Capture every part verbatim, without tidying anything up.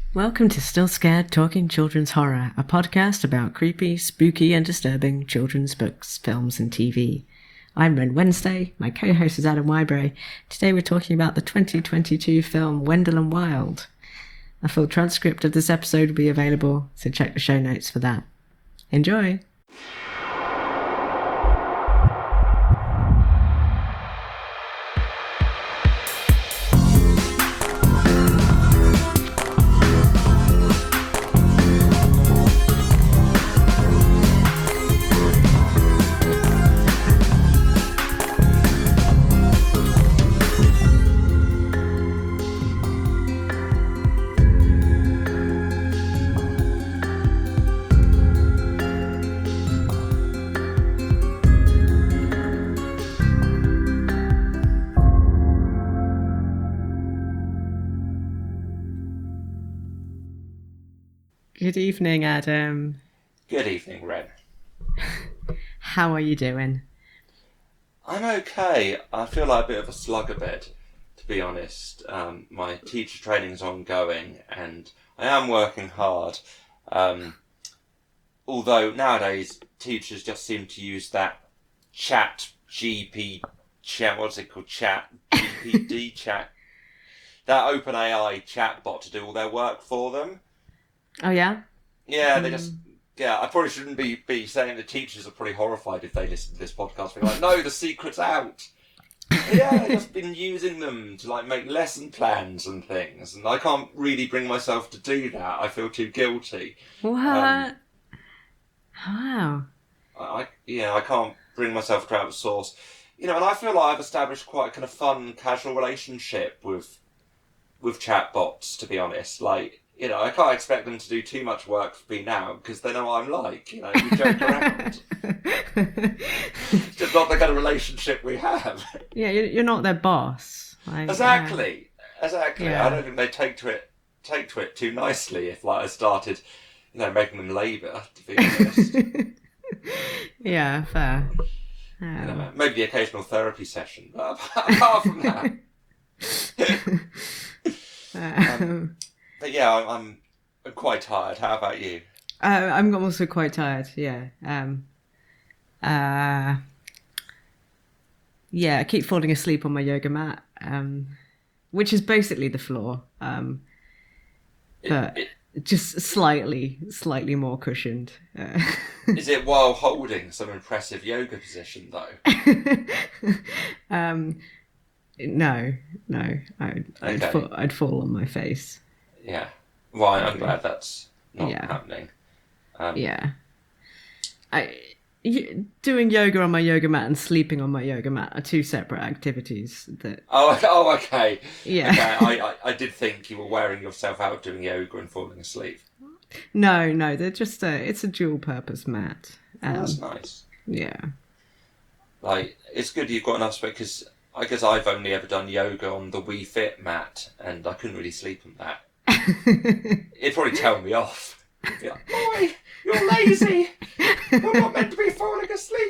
Welcome to Still Scared Talking Children's Horror, a podcast about creepy, spooky and disturbing children's books, films and T V. I'm Ren Wednesday, my co-host is Adam Wybury. Today we're talking about the twenty twenty-two film Wendell and Wild. A full transcript of this episode will be available, so check the show notes for that. Enjoy! Good evening, Adam. Good evening, Ren. How are you doing? I'm okay. I feel like a bit of a slug a bit, to be honest. Um, my teacher training's ongoing and I am working hard. Um, although nowadays teachers just seem to use that chat G P chat, what's it called? Chat G P D chat. That OpenAI chatbot to do all their work for them. Oh, yeah? Yeah, they just... Yeah, I probably shouldn't be, be saying the teachers are probably horrified if they listen to this podcast. They're like, no, the secret's out. Yeah, they've just been using them to, like, make lesson plans and things. And I can't really bring myself to do that. I feel too guilty. What? Um, wow. I, I, yeah, I can't bring myself to outsource. You know, and I feel like I've established quite a kind of fun, casual relationship with with chatbots, to be honest. Like... You know, I can't expect them to do too much work for me now because they know what I'm like. You know, we joke around. It's just not the kind of relationship we have. Yeah, you're not their boss. Like, exactly, uh, exactly. Yeah. I don't think they take to it take to it too nicely if, like, I started, you know, making them labour. To be honest. Yeah, fair. Um, you know, maybe the occasional therapy session, but apart from that. um, But yeah, I'm, I'm quite tired. How about you? Uh, I'm also quite tired, yeah. Um, uh, yeah, I keep falling asleep on my yoga mat, um, which is basically the floor, um, but it, it, just slightly, slightly more cushioned. Uh, is it while holding some impressive yoga position, though? um, no, no. I, I'd, okay. fall, I'd fall on my face. Yeah. Well, I'm glad that's not yeah. happening. Um, yeah. I y- doing yoga on my yoga mat and sleeping on my yoga mat are two separate activities. That. Oh, oh, okay. Yeah. Okay. I, I, I did think you were wearing yourself out doing yoga and falling asleep. No, no, they're just a. It's a dual-purpose mat. Um, oh, that's nice. Yeah. Like, it's good you've got enough space because I guess I've only ever done yoga on the Wii Fit mat, and I couldn't really sleep on that. It'd probably tell me off. It'd be like, boy, you're lazy. You're not meant to be falling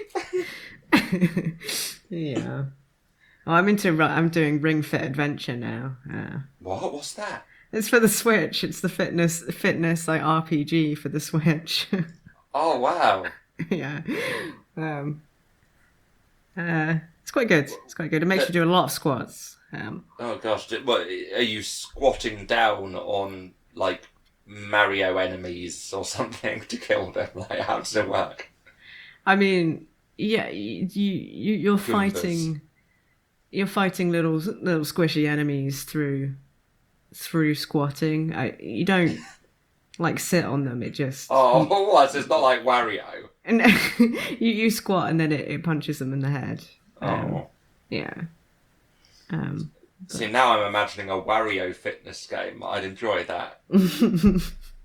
asleep. Yeah. Oh, I'm into. I'm doing Ring Fit Adventure now. Uh, what? What's that? It's for the Switch. It's the fitness, fitness like R P G for the Switch. Oh wow. Yeah. Um. Uh, it's quite good. It's quite good. It makes you do a lot of squats. Um, oh gosh, what, are you squatting down on, like, Mario enemies or something to kill them? Like, how does it work? I mean, yeah, you, you you're Goombas. fighting, you're fighting little little squishy enemies through through squatting. I, you don't like sit on them. It just oh, what? It's not like Wario. And you you squat and then it, it punches them in the head. Um, oh, yeah. Um, but... See, now I'm imagining a Wario fitness game. I'd enjoy that. mm-hmm.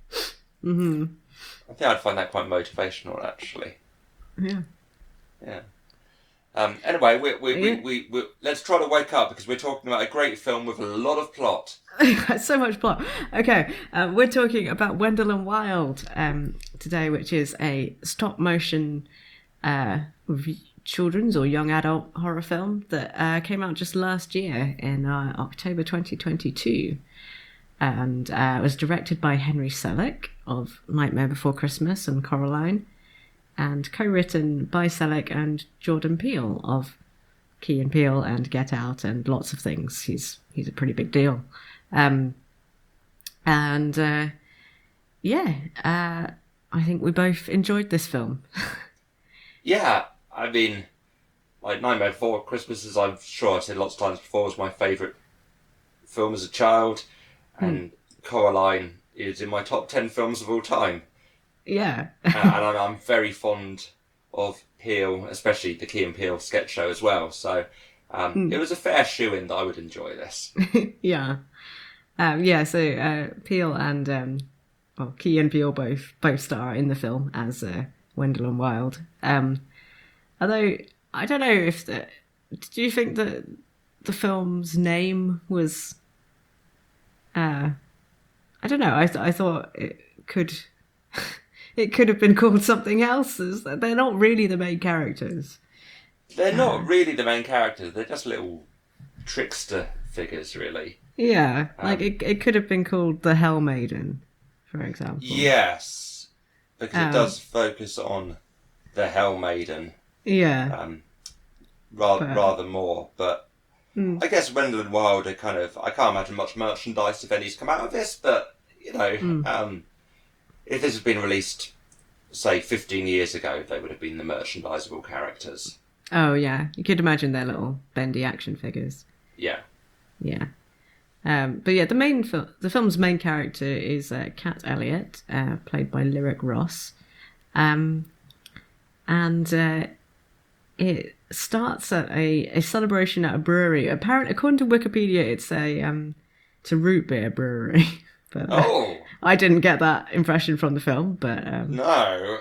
I think I'd find that quite motivational, actually. Yeah. Yeah. Um, anyway, we we, yeah. we, we, we let's try to wake up because we're talking about a great film with a lot of plot. So much plot. Okay, uh, we're talking about Wendell and Wild um, today, which is a stop motion uh, children's or young adult horror film that uh, came out just last year in uh, October twenty twenty-two. and uh, it was directed by Henry Selick of Nightmare Before Christmas and Coraline, and co-written by Selick and Jordan Peele of Key and Peele and Get Out and lots of things. He's he's a pretty big deal. Um, and uh, yeah, uh, I think we both enjoyed this film. Yeah, I mean, like Nightmare Before Christmas, as I'm sure I've said lots of times before, was my favourite film as a child, and mm. Coraline is in my top ten films of all time. Yeah. uh, and I'm, I'm very fond of Peele, especially the Key and Peele sketch show as well. So um, mm. it was a fair shoe-in that I would enjoy this. yeah. Um, yeah, so uh, Peele and um, well, Key and Peele both both star in the film as uh, Wendell and Wild. Um, although, I don't know if... The, do you think that the film's name was... Uh, I don't know, I, th- I thought it could... It could have been called something else. They're not really the main characters. They're not uh, really the main characters. They're just little trickster figures, really. Yeah, um, like it, it could have been called the Hell Maiden, for example. Yes, because um, it does focus on the Hell Maiden. Yeah. Um, rather, but, rather more, but mm. I guess Wendell and Wild are kind of... I can't imagine much merchandise, if any's come out of this, but, you know... Mm. Um, if this had been released, say, fifteen years ago, they would have been the merchandisable characters. Oh, yeah. You could imagine their little bendy action figures. Yeah. Yeah. Um, but yeah, the main fil- the film's main character is uh, Cat Elliott, uh, played by Lyric Ross. Um, and uh, it starts at a, a celebration at a brewery. Apparently, according to Wikipedia, it's a, um, it's a root beer brewery. But, uh, oh! I didn't get that impression from the film, but um, no.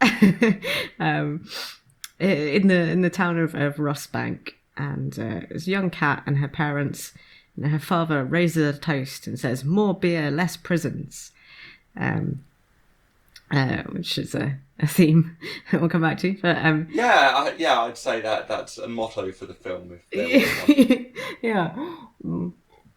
um, in the in the town of, of Rossbank, and uh, there's a young cat and her parents, and her father raises a toast and says, "More beer, less prisons," um, uh, which is a, a theme we'll come back to. But um, yeah, I, yeah, I'd say that that's a motto for the film. If there was one. yeah. Mm.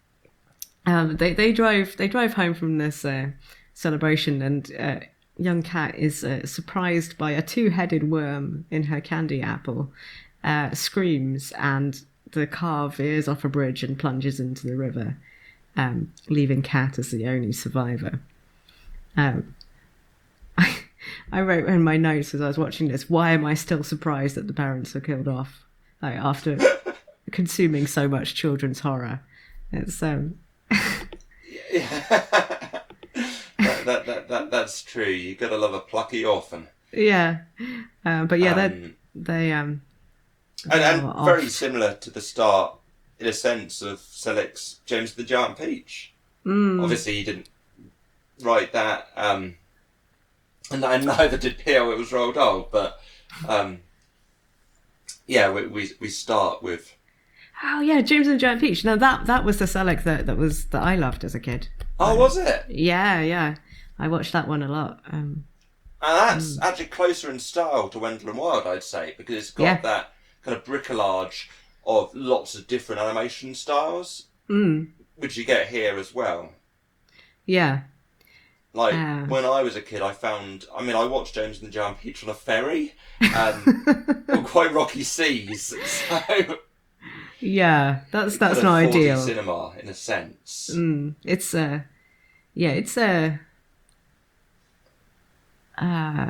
Um, they they drive they drive home from this uh, celebration, and uh, young Cat is uh, surprised by a two-headed worm in her candy apple, uh, screams, and the car veers off a bridge and plunges into the river, um, leaving Cat as the only survivor. Um, I, I wrote in my notes as I was watching this, why am I still surprised that the parents are killed off, like, after consuming so much children's horror? It's um. Yeah. that, that, that, that, that's true. You gotta love a plucky orphan. Yeah. Um, but yeah, um, they um and, and very similar to the start, in a sense, of Selick's James the Giant Peach. Mm. Obviously, he didn't write that, um, and neither did Peele. It was Roald Dahl, but um, yeah, we, we we start with. Oh yeah, James and the Giant Peach. No, that that was the Selick that that was that I loved as a kid. Oh, um, was it? Yeah, yeah. I watched that one a lot. Um, and that's mm. actually closer in style to Wendell and Wild, I'd say, because it's got yeah. that kind of bricolage of lots of different animation styles, mm. which you get here as well. Yeah. Like, uh. when I was a kid, I found... I mean, I watched James and the Giant Peach on a ferry, um, on quite rocky seas, so... Yeah, that's that's not ideal. Cinema, in a sense. Mm, it's uh, yeah, it's a uh,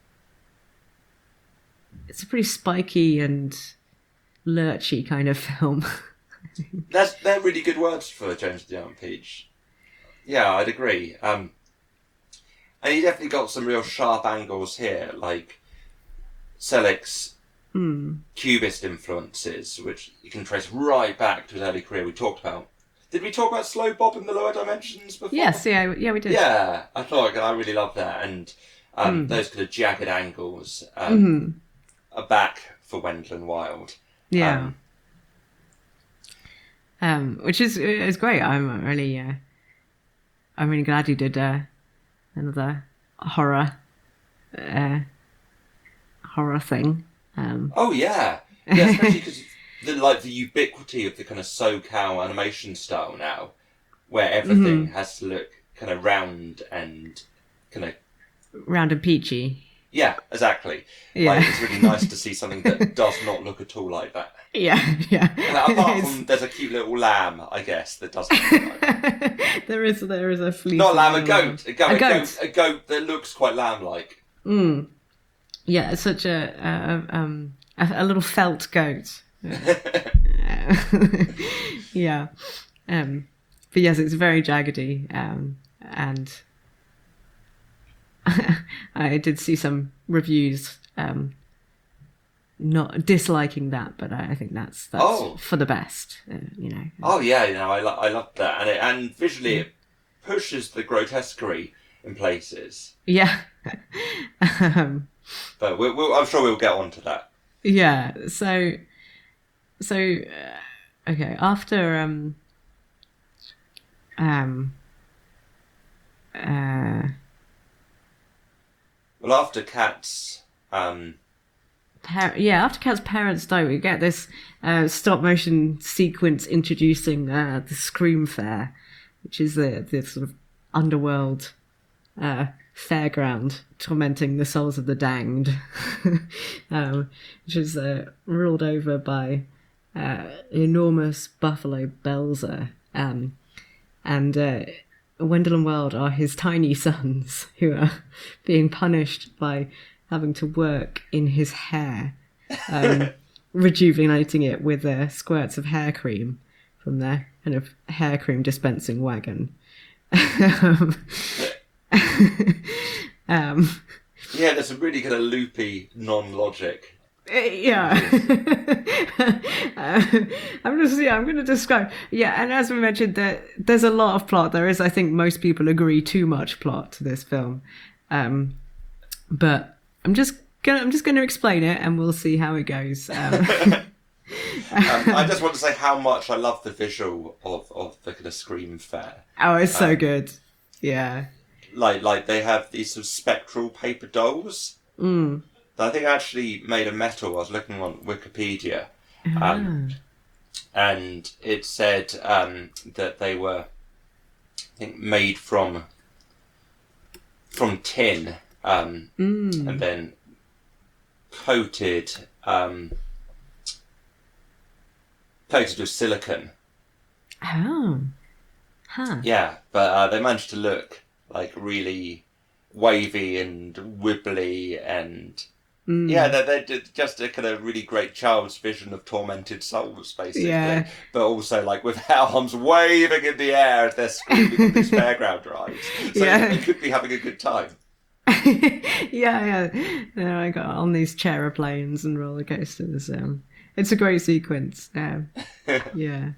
it's a pretty spiky and lurchy kind of film. That's they're really good words for James and the Giant Peach. Yeah, I'd agree. Um, and he definitely got some real sharp angles here, like Selick's Mm. Cubist influences, which you can trace right back to his early career. We talked about. Did we talk about Slow Bob in the Lower Dimensions before? Yes, yeah, yeah, we did. Yeah, I thought I really loved that, and um, mm. those kind of jagged angles um, mm-hmm. are back for Wendell and Wild. Yeah, um, um, which is is great. I'm really, uh, I'm really glad you did uh, another horror, uh, horror thing. Um, oh yeah, yeah, especially because the like the ubiquity of the kind of SoCal animation style now where everything mm-hmm. has to look kind of round and kind of round and peachy. Yeah, exactly. Yeah. Like, it's really nice to see something that does not look at all like that. Yeah, yeah. And apart from, there's a cute little lamb, I guess, that doesn't look like that. there is, there is a fleece. Not a lamb, a goat. A, goat, a, a, goat. goat. a goat that looks quite lamb-like. Mm. Yeah, it's such a, a, um, a, a little felt goat. yeah. Um, but yes, it's very jaggedy, um, and I did see some reviews um, not disliking that, but I, I think that's that's oh. for the best, uh, you know. Oh yeah, you know, I lo- I love that, and it, and visually it pushes the grotesquerie in places. Yeah. um, but we'll, we'll, I'm sure we'll get on to that. Yeah. So, so uh, okay. After um, um, uh. Well, after Kat's, um... Par- yeah, after Kat's parents die, we get this uh, stop-motion sequence introducing uh, the Scream Fair, which is the, the sort of underworld uh, fairground tormenting the souls of the damned, um, which is uh, ruled over by uh, enormous buffalo Belzer, um, and... Uh, Wendell and Weld are his tiny sons who are being punished by having to work in his hair, um, rejuvenating it with uh, squirts of hair cream from their kind of hair cream dispensing wagon. um, um, yeah, there's some really kind of loopy non-logic. Yeah. uh, I'm just yeah I'm going to describe yeah and as we mentioned, there there's a lot of plot. There is, I think most people agree, too much plot to this film, um but I'm just gonna I'm just going to explain it and we'll see how it goes. um, um, I just want to say how much I love the visual of, of the kind of Scream Fair. Oh, it's so um, good. Yeah, like like they have these sort of spectral paper dolls. mm. I think I actually made a metal. I was looking on Wikipedia, um, ah. and it said um, that they were, I think, made from from tin, um, mm. and then coated um, coated with silicone. Oh, huh. Yeah, but uh, they managed to look like really wavy and wibbly and. Mm. Yeah, they're, they're just a kind of really great child's vision of tormented souls, basically. Yeah. But also, like, with arms waving in the air as they're screaming on these fairground rides. So yeah. they could be having a good time. yeah, yeah. yeah. I got on these chairplanes and roller coasters. Um, it's a great sequence. Um, yeah.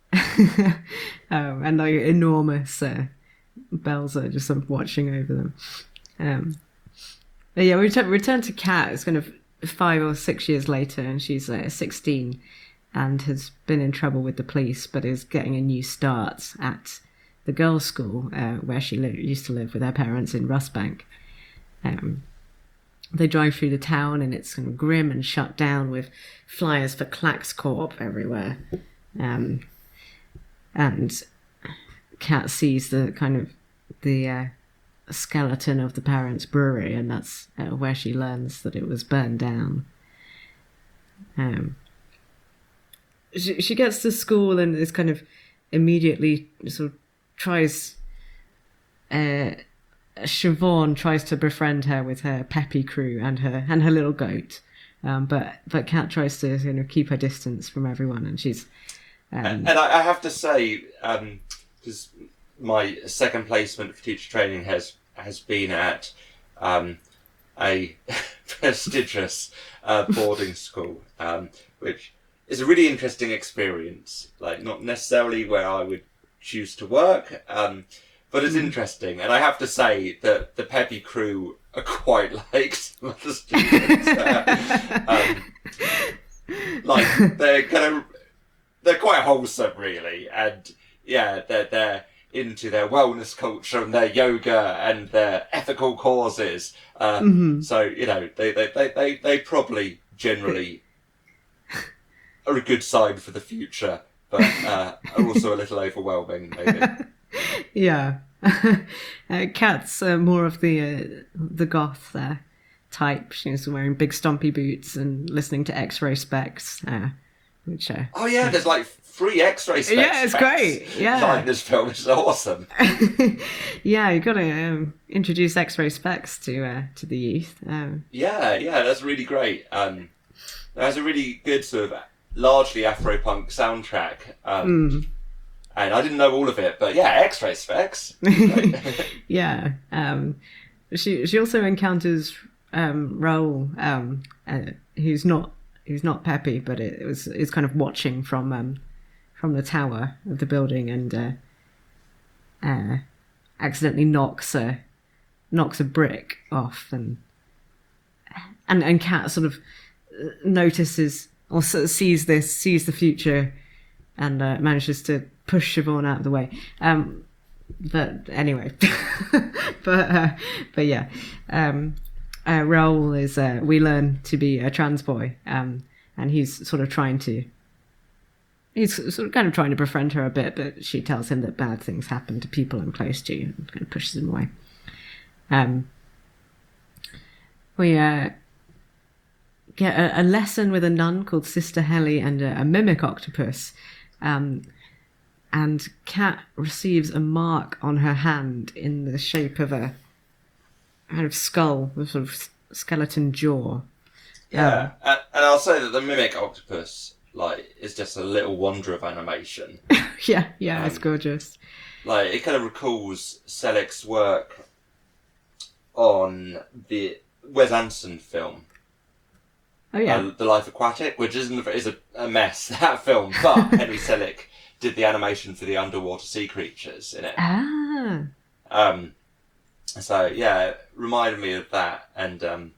um, and, like, enormous uh, bells are just sort of watching over them. Um But yeah, we return, return to Kat. It's kind of five or six years later, and she's uh, sixteen and has been in trouble with the police, but is getting a new start at the girls' school uh, where she li- used to live with her parents in Russbank. Um, they drive through the town, and it's kind of grim and shut down with flyers for Clacks Corp everywhere. Um, and Kat sees the kind of the... Uh, skeleton of the parents' brewery, and that's uh, where she learns that it was burned down. Um, she, she gets to school and is kind of immediately sort of tries... Uh, Siobhan tries to befriend her with her peppy crew and her and her little goat, um, but but Kat tries to you know keep her distance from everyone, and she's... Um, and, and I, I have to say, because... Um, my second placement for teacher training has has been at um, a prestigious uh, boarding school, um, which is a really interesting experience. Like, not necessarily where I would choose to work, um, but it's interesting. And I have to say that the peppy crew are quite like some of the students. uh, um, like they're kind of they're quite wholesome, really, and yeah, they're they're. into their wellness culture and their yoga and their ethical causes. Uh, mm-hmm. So, you know, they, they, they, they, they probably generally are a good sign for the future, but uh, are also a little overwhelming, maybe. Yeah. uh, Kat's uh, more of the uh, the goth uh, type. She's wearing big stompy boots and listening to X-Ray Specs, uh, which... Uh, oh yeah, there's like free X-Ray Specs. Yeah, it's great. Yeah. Like this film, which is awesome. Yeah, you got to um, introduce X-Ray Specs to uh, to the youth. Um, yeah, yeah, that's really great. Um, it has a really good sort of largely Afro-punk soundtrack. Um, mm. And I didn't know all of it, but yeah, X-Ray Specs. Yeah. Um, she she also encounters um, Raoul, um, uh, who's not who's not Peppy, but it, it was is kind of watching from um, from the tower of the building, and uh, uh, accidentally knocks a knocks a brick off, and and and Kat sort of notices or sort of sees this, sees the future, and uh, manages to push Siobhan out of the way. Um, but anyway, but uh, but yeah, um, uh, Raoul is uh, we learn to be a trans boy, um, and he's sort of trying to. He's sort of kind of trying to befriend her a bit, but she tells him that bad things happen to people I'm close to, and kind of pushes him away. Um, we uh, get a, a lesson with a nun called Sister Helly and a, a mimic octopus. Um, and Kat receives a mark on her hand in the shape of a kind of skull with sort of skeleton jaw. Yeah, Um, and, and I'll say that the mimic octopus, like, is just a little wonder of animation. yeah, yeah, it's Um, gorgeous. Like, it kind of recalls Selleck's work on the Wes Anderson film, Oh yeah, uh, The Life Aquatic, which isn't is a, a mess, that film, but Henry Selick did the animation for the underwater sea creatures in it. ah, Um, so yeah, it reminded me of that, and um,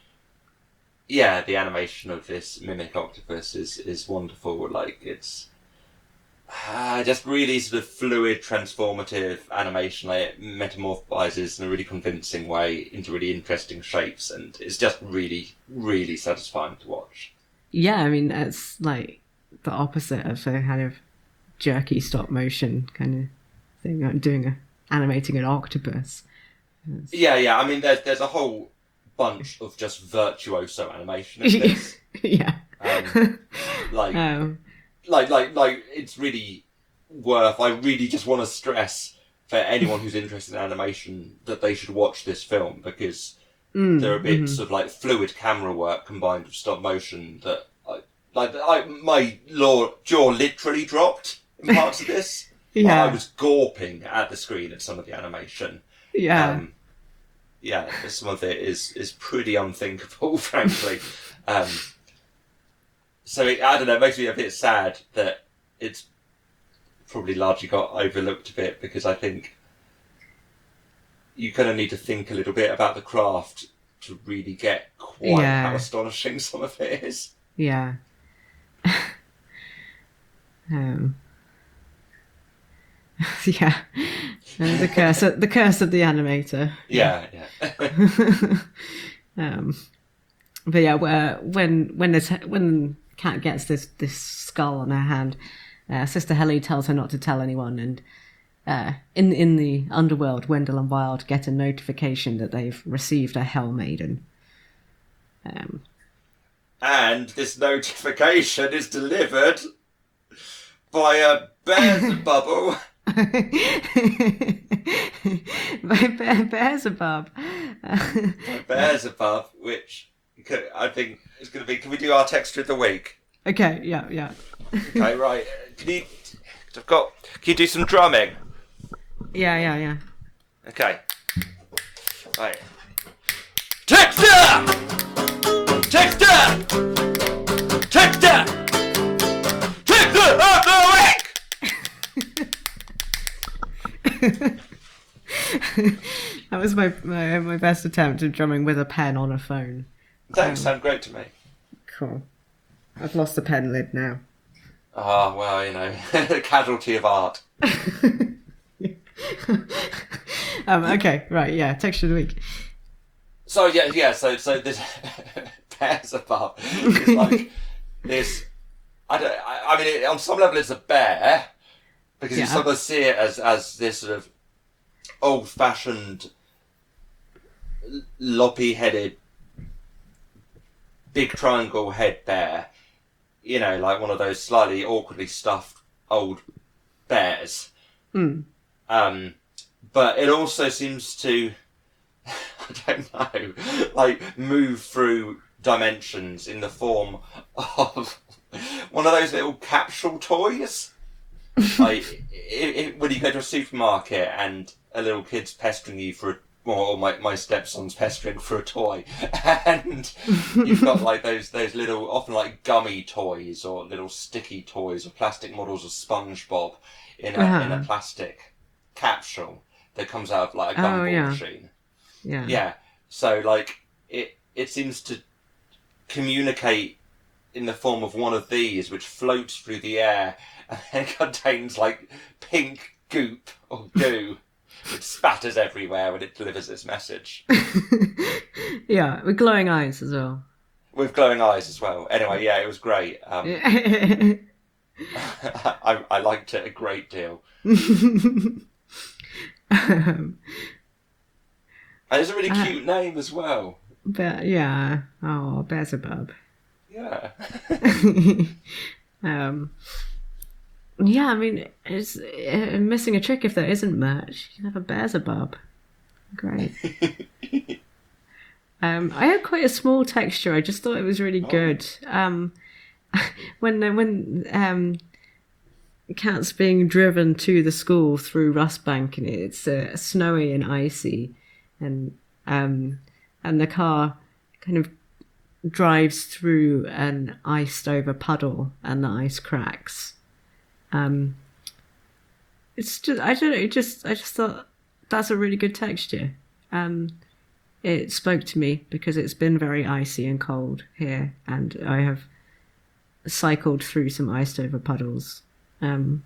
yeah, the animation of this mimic octopus is is wonderful. Like it's uh, just really sort of fluid, transformative animation. Like it metamorphizes in a really convincing way into really interesting shapes, and it's just really, really satisfying to watch. yeah. I mean, it's like the opposite of a kind of jerky stop motion kind of thing. Like doing a animating an octopus. It's- Yeah, yeah. I mean, there's there's a whole bunch of just virtuoso animation in this. yeah. Um, like. Um, Like, like, like, it's really worth. I really just want to stress for anyone who's interested in animation that they should watch this film because mm, there are bits mhm. of like fluid camera work combined with stop motion that, I, like, I, my law, jaw literally dropped in parts of this. Yeah. I was gawping at the screen at some of the animation. Yeah. Um, yeah, some of it is is pretty unthinkable, frankly. Um, So it, I don't know. It makes me a bit sad that it's probably largely got overlooked a bit because I think you kind of need to think a little bit about the craft to really get quite Yeah. how astonishing some of it is. Yeah. um. Yeah. Uh, the curse. Of, the curse of the animator. Yeah, yeah. um. But yeah, where, when when this when Kat gets this this skull on her hand, uh, Sister Helly tells her not to tell anyone, and uh, in in the underworld, Wendell and Wild get a notification that they've received a Hell Maiden. Um. And this notification is delivered by a Beelzebub. By Bear, Beelzebub. Beelzebub, which could- I think is going to be. Can we do our texture of the week? Okay, yeah, yeah. Okay, right. Can you? I've got. Can you do some drumming? Yeah, yeah, yeah. Okay. Right. Texture! Texture! Texture! Texture of the week! That was my, my my best attempt at drumming with a pen on a phone. Thanks, Um, sound great to me. Cool. I've lost the pen lid now. Ah, well, you know, the casualty of art. um, okay, right, yeah, texture of the week. So yeah, yeah. So so this Beelzebub is like this. I don't. I, I mean, it, on some level, it's a bear, because you Yeah. sort of see it as as this sort of old-fashioned, loppy-headed, big triangle head bear. You know, like one of those slightly awkwardly stuffed old bears. Mm. Um, but it also seems to, I don't know, like move through dimensions in the form of one of those little capsule toys. Like it, it, when you go to a supermarket and a little kid's pestering you for a, or my my stepson's pestering for a toy, and you've got like those those little, often like gummy toys or little sticky toys or plastic models of SpongeBob in a Uh-huh. in a plastic capsule that comes out of like a gumball Oh, yeah. machine. Yeah. Yeah. So like it it seems to communicate in the form of one of these, which floats through the air and then contains like pink goop or goo. It spatters everywhere when it delivers its message. Yeah, with glowing eyes as well. With glowing eyes as well. Anyway, yeah, it was great. Um, I, I liked it a great deal. um, And it's a really Uh, cute name as well. but yeah, oh, Beelzebub. Yeah. um, yeah, I mean, it's uh, missing a trick if there isn't merch. You can have a Beelzebub. Great. um, I had quite a small texture. I just thought it was really Oh. good. Um, when when um, Cat's being driven to the school through Rustbank, and it's uh, snowy and icy, and um, and the car kind of drives through an iced over puddle, and the ice cracks. Um, it's just I don't know. It just I just thought that's a really good texture. Um, it spoke to me because it's been very icy and cold here, and I have cycled through some iced over puddles. Um,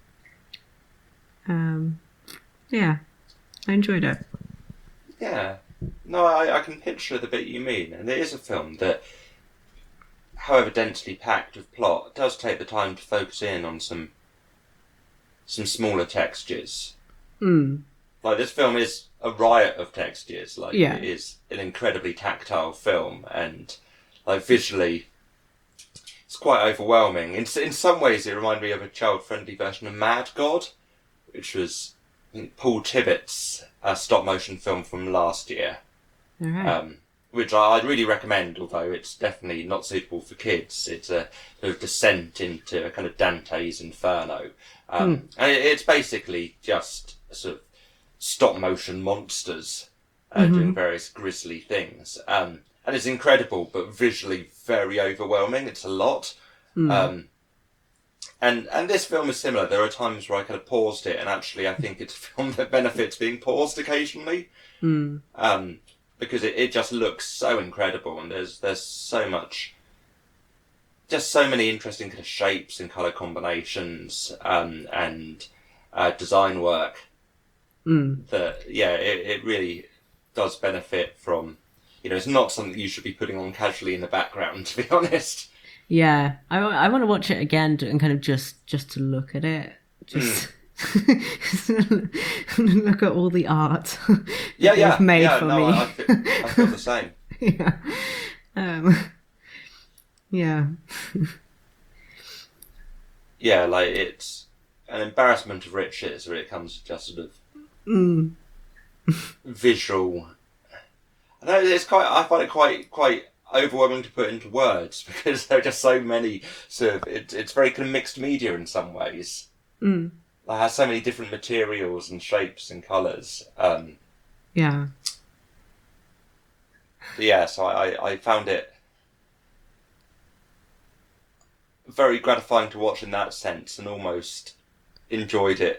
um, yeah, I enjoyed it. Yeah. No, I, I can picture the bit you mean. And it is a film that, however densely packed with plot, does take the time to focus in on some some smaller textures. Mm. Like, this film is a riot of textures. Like, Yeah. it is an incredibly tactile film, and like visually, it's quite overwhelming. In in some ways, it reminded me of a child-friendly version of Mad God, which was, I think, Paul Tibbitt's uh, stop-motion film from last year. All right. Um, which I- I'd really recommend, although it's definitely not suitable for kids. It's a sort of descent into a kind of Dante's Inferno. Um, And it, it's basically just sort of stop-motion monsters uh, Mhm. doing various grisly things. Um, and it's incredible, but visually very overwhelming. It's a lot. Mm. Um, and and this film is similar. There are times where I kind of paused it, and actually I think it's a film that benefits being paused occasionally. Mm. Um, because it, it just looks so incredible, and there's there's so much, just so many interesting kind of shapes and colour combinations, um, and uh, design work Mm. that, yeah, it, it really does benefit from, you know, it's not something you should be putting on casually in the background, to be honest. Yeah, I, wa- I want to watch it again to- and kind of just just to look at it, just look at all the art Yeah, that yeah, they've made yeah, for no, me. I, I, feel, I feel the same. yeah, um, yeah, Yeah, like, it's an embarrassment of riches where it comes to just sort of mm. visual. I know it's quite. I find it quite quite overwhelming to put into words because there are just so many sort of. It, it's very kind of mixed media in some ways. Mm. It has so many different materials and shapes and colours. Um, yeah, but yeah, so I, I, I found it very gratifying to watch in that sense, and almost enjoyed it.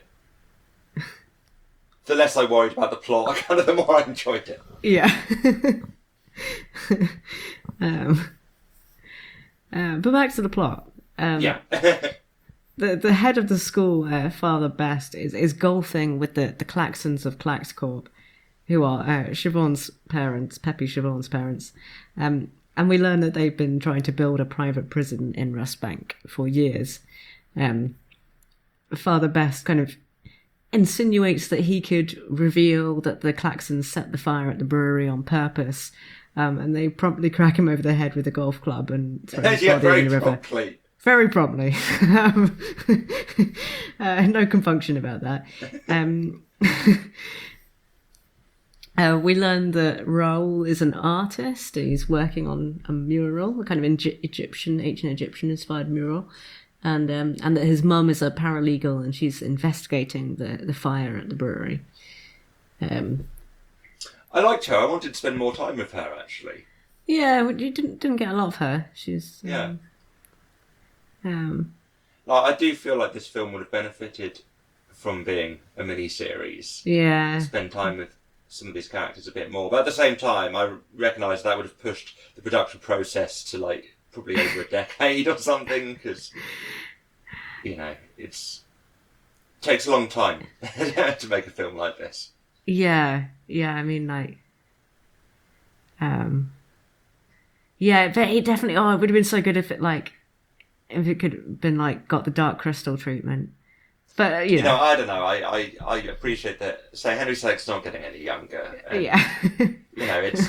The less I worried about the plot, kind of the more I enjoyed it. yeah. um, uh, but back to the plot. Um, Yeah. the the head of the school, uh, Father Best, is, is golfing with the, the Claxons of Claxcorp, who are uh, Siobhan's parents, Peppy Siobhan's parents. Um, and we learn that they've been trying to build a private prison in Rustbank for years. Um, Father Best kind of insinuates that he could reveal that the Klaxons set the fire at the brewery on purpose, um, and they promptly crack him over the head with a golf club and throw his yeah, body in the river. Promptly. Very promptly. um, uh, no compunction about that. Um, uh, we learn that Raoul is an artist. He's working on a mural, a kind of Egyptian, ancient Egyptian-inspired mural. And um, and that his mum is a paralegal and she's investigating the, the fire at the brewery. Um, I liked her. I wanted to spend more time with her, actually. Yeah, you didn't didn't get a lot of her. She's um, yeah. Um, like, I do feel like this film would have benefited from being a mini-series. Yeah. Spend time with some of these characters a bit more. But at the same time, I recognise that would have pushed the production process to, like, probably over a decade or something, because, you know, it's it takes a long time to make a film like this. Yeah, yeah, I mean, like, um, yeah, but it definitely, oh, it would have been so good if it, like, if it could have been, like, got the Dark Crystal treatment. But, uh, you, you know. know, I don't know, I, I, I appreciate that, say, Henry Selick's not getting any younger. And, yeah. you know, it's...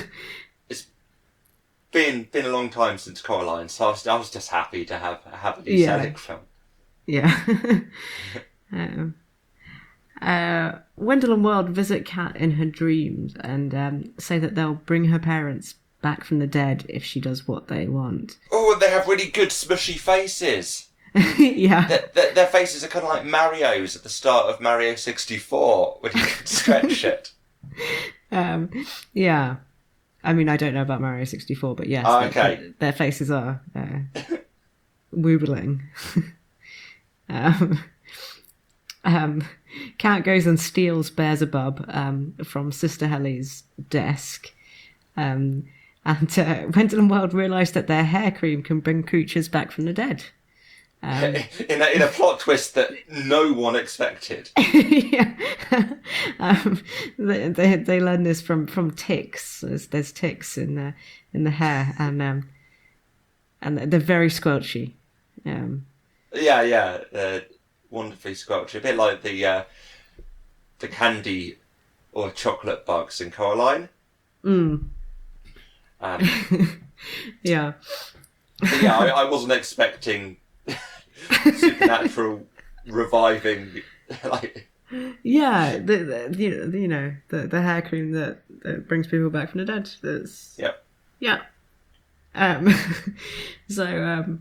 Been been a long time since Coraline, so I was, I was just happy to have have a new yeah. Selick film. Yeah. um, uh, Wendell and Wild visit Kat in her dreams and um, say that they'll bring her parents back from the dead if she does what they want. Oh, and they have really good smushy faces. yeah. Their, their, their faces are kind of like Mario's at the start of Mario sixty-four when you could stretch it. Um, yeah. I mean, I don't know about Mario sixty-four, but yes, oh, their, okay. their, their faces are uh, woobling. um, um, Kat goes and steals Beelzebub um, from Sister Helly's desk, um, and uh, Wendell and Wild realise that their hair cream can bring creatures back from the dead. Um, in, a, in a plot twist that no one expected. yeah. um, they, they they learn this from, from ticks. There's, there's ticks in the in the hair, and um, and they're very squelchy. Um, yeah, yeah, uh, wonderfully squelchy. A bit like the uh, the candy or chocolate bugs in Coraline. Mm. Um, yeah. But yeah, I, I wasn't expecting supernatural reviving, like. Yeah, the, the you know, you know the the hair cream that, that brings people back from the dead. That's Yep. Yeah. Um. so um.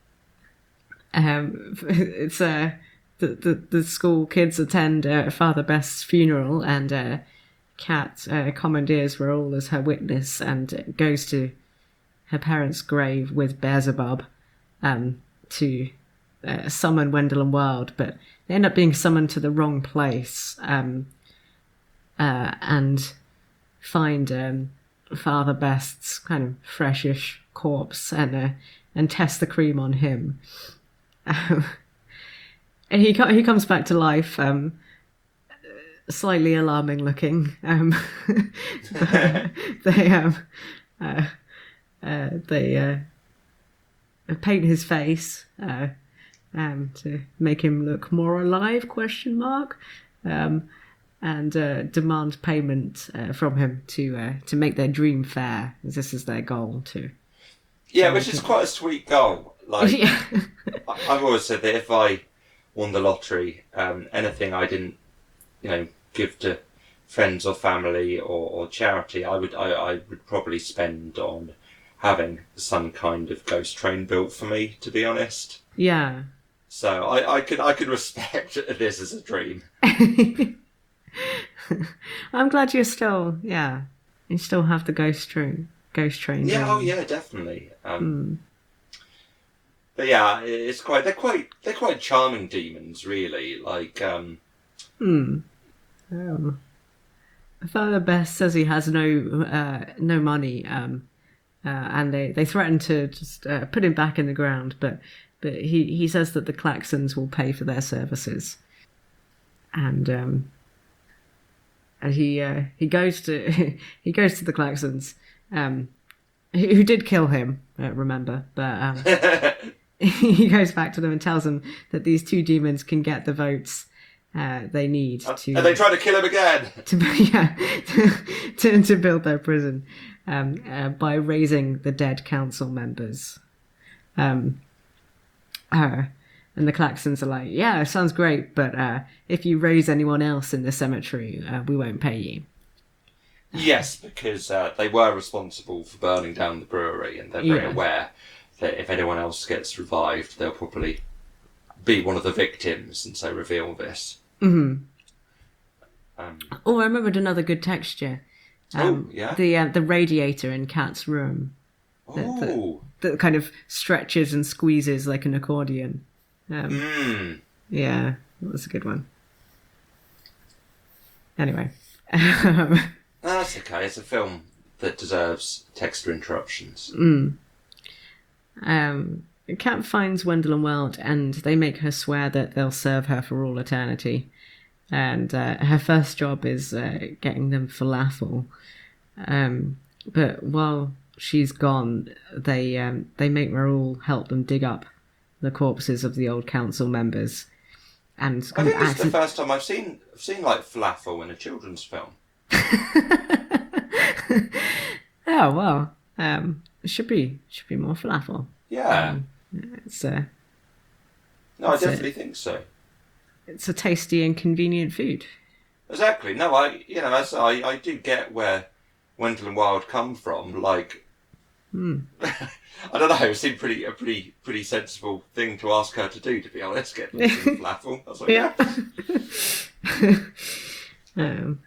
Um. It's uh the the, the school kids attend uh, Father Best's funeral, and uh, Kat uh, commandeers Raoul as her witness and goes to her parents' grave with Beelzebub, um, to uh, summon Wendell and Wild, but they end up being summoned to the wrong place, um, uh, and find um, Father Best's kind of freshish corpse and uh, and test the cream on him. Um, and he he comes back to life, um, slightly alarming looking. Um, they um, uh, uh, they uh, paint his face uh, um, to make him look more alive? Question mark. Um, and uh, demand payment uh, from him to uh, to make their dream fair. This is their goal to. Yeah, which is quite a sweet goal. Like, yeah. I've always said that if I won the lottery, um, anything I didn't, you know, give to friends or family or, or charity, I would I, I would probably spend on having some kind of ghost train built for me. To be honest. Yeah. So I, I could I could respect this as a dream. I'm glad you're still yeah you still have the ghost train ghost train. Yeah, dream. oh yeah, definitely. Um, Mm. But yeah, it's quite they're quite they're quite charming demons, really. Like, um, Hmm. Um, Father Best says he has no uh, no money, um, uh, and they, they threaten to just uh, put him back in the ground. But but he, he says that the Klaxons will pay for their services, and um, and he uh, he goes to he goes to the Klaxons, um, who, who did kill him. Uh, remember, but. Um, he goes back to them and tells them that these two demons can get the votes uh, they need to. And they try to kill him again. To yeah, to, to build their prison um, uh, by raising the dead council members. Um, uh, and the Klaxons are like, yeah, sounds great, but uh, if you raise anyone else in the cemetery, uh, we won't pay you. Yes, because uh, they were responsible for burning down the brewery, and they're very Yeah. aware that if anyone else gets revived, they'll probably be one of the victims, and so reveal this. Mm-hmm. Um, Oh, I remembered another good texture. Um, oh, yeah? The uh, the radiator in Kat's room Oh. that kind of stretches and squeezes like an accordion. Um, Mm. Yeah, that was a good one. Anyway. That's okay. It's a film that deserves texture interruptions. mm. Um, Kat finds Wendell and Weld, and they make her swear that they'll serve her for all eternity. And uh, her first job is uh, getting them falafel. Um, but while she's gone, they um, they make Raoul help them dig up the corpses of the old council members. And I kind think of this is the act- first time I've seen I've seen like falafel in a children's film. Oh well, um, it should be should be more falafel. Yeah. Um, it's a no, I that's it. definitely think so. it's a tasty and convenient food. Exactly. No, I you know as I I do get where Wendell and Wild come from. Like, Mm. I don't know. It seemed pretty a pretty pretty sensible thing to ask her to do. To be honest, get them some falafel. I was like, Yeah. yeah. um,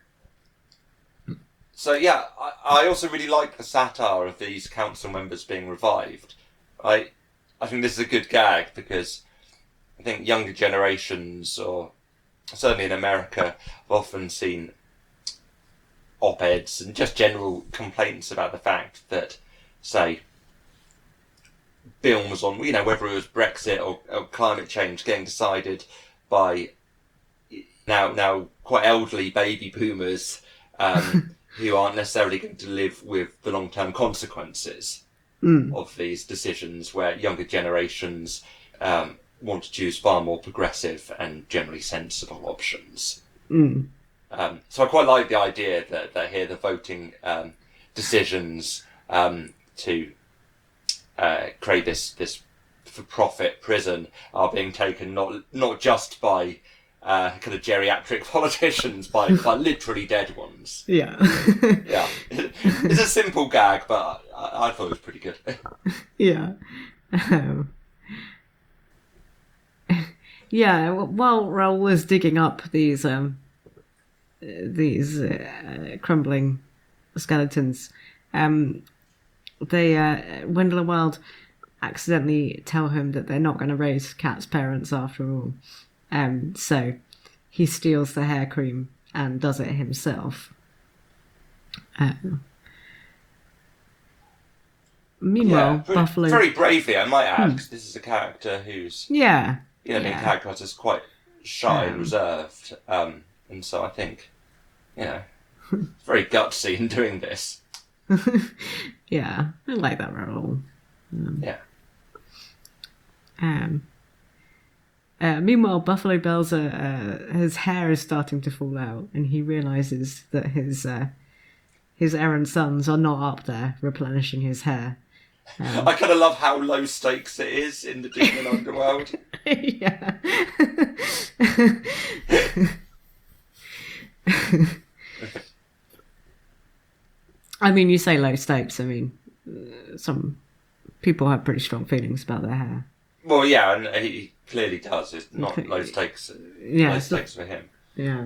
So yeah, I, I also really like the satire of these council members being revived. I I think this is a good gag because I think younger generations, or certainly in America, have often seen op-eds and just general complaints about the fact that, say, films on, you know, whether it was Brexit or, or climate change getting decided by now now quite elderly baby boomers um, who aren't necessarily going to live with the long-term consequences mm. of these decisions, where younger generations um, want to choose far more progressive and generally sensible options. Mm. Um, so I quite like the idea that, that here the voting um, decisions um, to uh, create this this for-profit prison are being taken not not just by uh, kind of geriatric politicians, by by literally dead ones. Yeah. Yeah, it's a simple gag, but I, I thought it was pretty good. Yeah. Um, yeah. w- While Raoul was digging up these um, uh, these uh, crumbling skeletons, um, they uh, Wendell and Wild accidentally tell him that they're not going to raise Kat's parents after all. Um, so he steals the hair cream and does it himself. Uh, meanwhile, Yeah, pretty- Buffalo. very bravely, I might add, 'cause this is a character who's Yeah. you know, being Yeah. characterised as quite shy and Um, reserved, um, and so I think, you know, it's very gutsy in doing this. Yeah, I like that role. Um, Yeah. Um, uh, meanwhile, Buffalo Bill's uh, uh, his hair is starting to fall out, and he realizes that his uh, his errant sons are not up there replenishing his hair. Um, I kind of love how low stakes it is in the demon underworld. yeah. I mean, you say low stakes. I mean, uh, some people have pretty strong feelings about their hair. Well, yeah, and he clearly does. It's not low stakes. Yeah, low it's not- stakes for him. Yeah.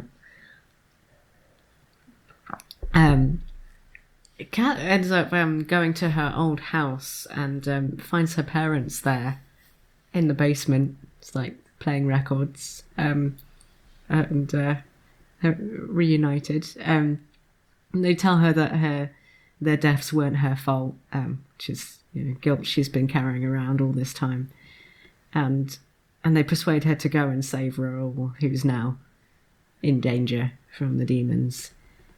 Um, Kat ends up um, going to her old house and um, finds her parents there in the basement. It's like playing records um, and uh, they're reunited. Um, and they tell her that her their deaths weren't her fault, um, which is you know guilt she's been carrying around all this time. And and they persuade her to go and save Raoul, who's now in danger from the demons.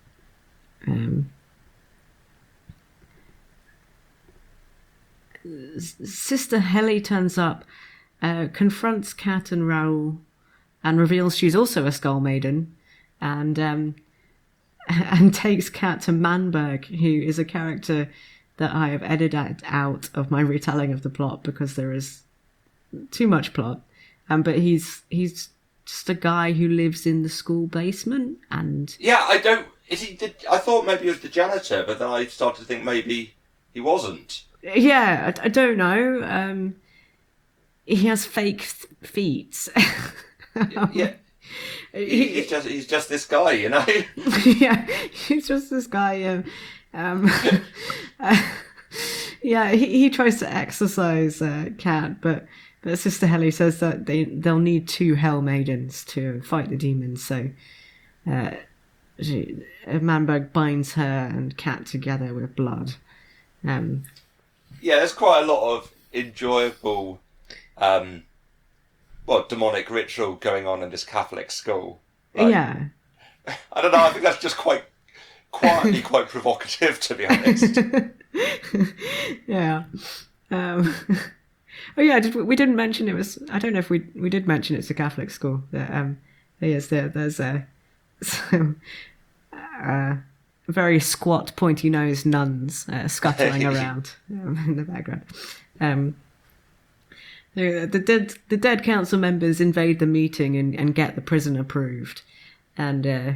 Um, S- Sister Helly turns up, uh, confronts Kat and Raoul, and reveals she's also a Skull Maiden, and um, and takes Kat to Manberg, who is a character that I have edited out of my retelling of the plot because there is too much plot. Um, but he's he's just a guy who lives in the school basement, and Yeah, I don't. Is he? The, I thought maybe he was the janitor, but then I started to think maybe he wasn't. yeah, I, I don't know. Um, he has fake th- feet. Yeah, he, he's just he's just this guy, you know. yeah, he's just this guy. Um, um, uh, yeah, he, he tries to exorcise uh, Kat, but but Sister Helly says that they they'll need two Hell Maidens to fight the demons. So, uh, she, Manberg binds her and Kat together with blood. Um, Yeah, there's quite a lot of enjoyable, um, well, demonic ritual going on in this Catholic school. Like, yeah, I don't know. I think that's just quite quietly quite provocative, to be honest. yeah. Um, oh yeah, did we, we didn't mention it was. I don't know if we we did mention it's a Catholic school. That um, yes, there there's a some uh, very squat, pointy nosed nuns uh, scuttling around um, in the background. Um, the, the dead the dead council members invade the meeting and, and get the prison approved, and uh,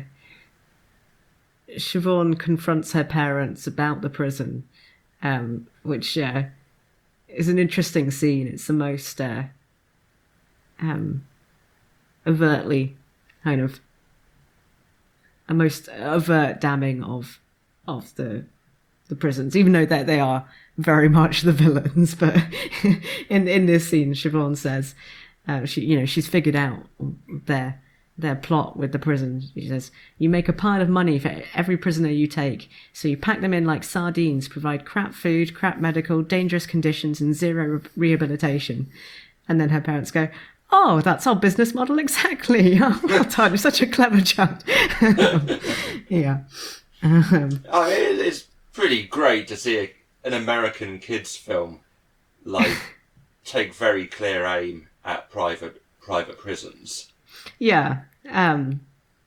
Siobhan confronts her parents about the prison, um, which uh, is an interesting scene. It's the most uh, um, overtly kind of a most overt damning of of the the prisons, even though that they are very much the villains. But in in this scene, Siobhan says uh, she you know she's figured out their their plot with the prison. She says, you make a pile of money for every prisoner you take, so you pack them in like sardines, provide crap food, crap medical, dangerous conditions, and zero re- rehabilitation. And then her parents go, oh, that's our business model exactly. Oh, well done, you're such a clever child. yeah. Um, I mean, it's pretty great to see a, an American kids film like take very clear aim at private private prisons. yeah. Um,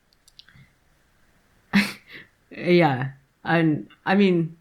yeah. And I mean,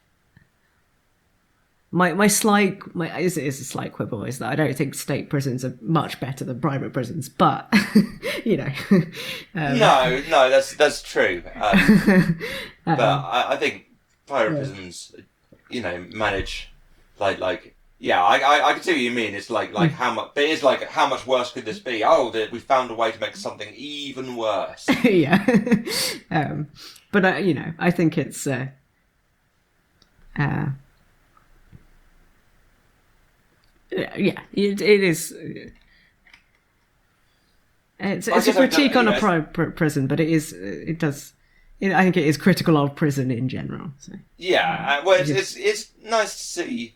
my my slight my is is a slight quibble is that I don't think state prisons are much better than private prisons, but you know. um, No, no, that's that's true. Um, but I, I think private Yeah. prisons, you know, manage like like yeah, I, I I can see what you mean. It's like like how much, but it's like how much worse could this be? Oh, the, we found a way to make something even worse. yeah. um, but uh, you know, I think it's uh, uh, yeah, it, it is. uh, It's, I it's a guess I don't- critique on you a know, pri- pr- prison, but it is it does. You know, I think it is critical of prison in general. So. Yeah, uh, well, it's, it's it's nice to see